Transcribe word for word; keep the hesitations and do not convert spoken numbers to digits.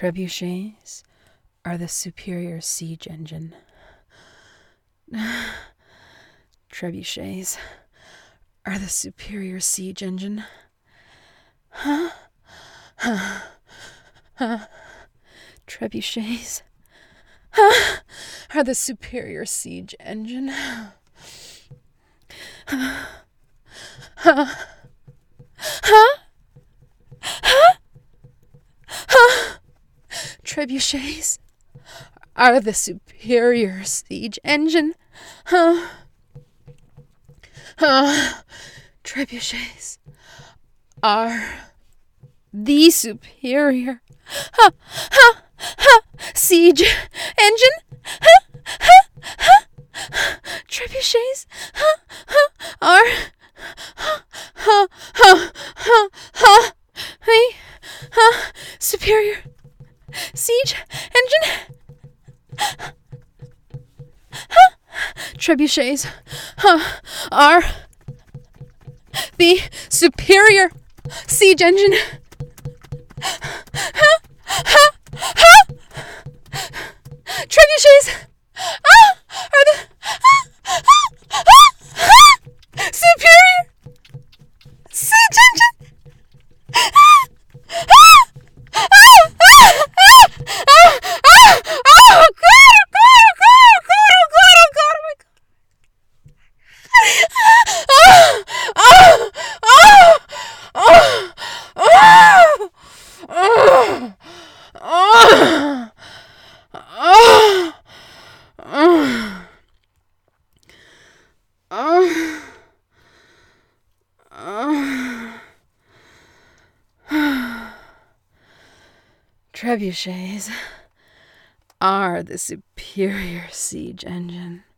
Trebuchets are the superior siege engine. Trebuchets are the superior siege engine. Huh? Huh? Huh? Trebuchets huh? Are the superior siege engine. Huh? Huh? Huh? Huh? Huh? Trebuchets are the superior siege engine. Huh? Huh? Trebuchets are the superior huh, huh, huh, siege engine. Huh, huh, huh, huh. Trebuchets huh, huh, are huh, huh, huh, huh, huh, hey, huh, superior siege engine. Huh. Trebuchets huh, are the superior siege engine. Huh? Huh? Huh? Trebuchets ah, are the ah, ah, ah, ah, superior siege engine. Ah, ah, ah, ah, ah, ah, ah, oh God! Oh God! Oh God! Oh God! Oh God! Oh my God! Oh! Oh! Oh! Oh! Oh! Oh! Oh! Oh! Oh! Oh! Oh! Trebuchets are the superior siege engine.